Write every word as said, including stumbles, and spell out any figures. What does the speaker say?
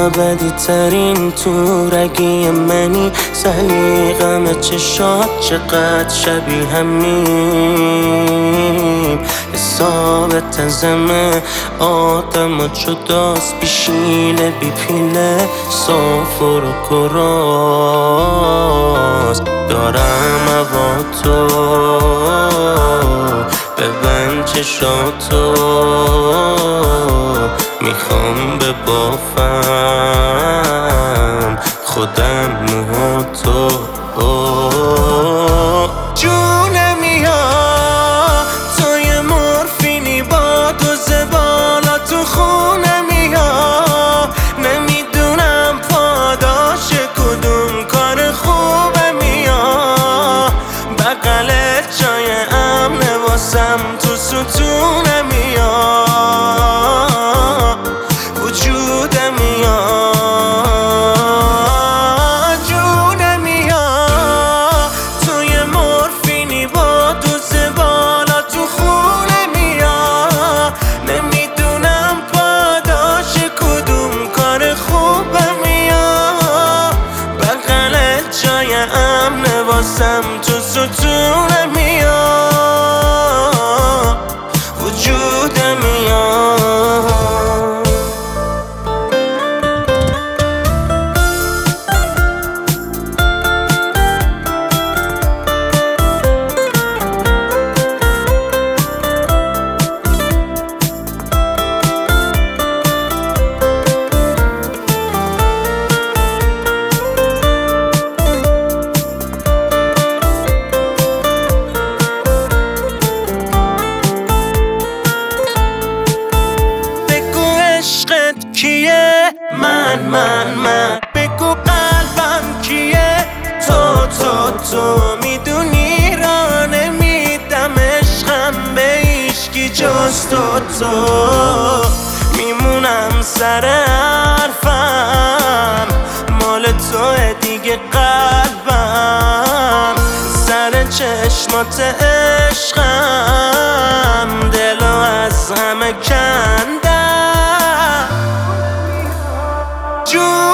ابدی ترین تورگی منی، سلیقم چشات چقدر شبیه همیم. حساب تزمه آدم و جداست، بیشیله بی پیله سافر و کراست. دارم هوا تو ببند چشاتو، میخوام ببافم خودم موهاتو. جونمی ها تو یه مورفینی با دوز بالا تو خونمی ها، نمیدونم پاداش کدوم کار خوبمی ها. بغلت جای امنه واسم تو ستونمی ها، وجودمی ها. جونمی ها تو یه مورفینی با دوز بالا تو خونمی ها، نمیدونم پاداش کدوم کار خوبمی ها. بغلت جای امنه واسم تو ستونمی ها، وجودمی ها. کیه من من من بگو قلبم کیه تو تو تو میدونی را نمیدم عشقم به هیچکی جز تو تو. میمونم سر حرفم مال توه دیگه قلبم، سر چشمات عشقم دلو از همه کندم.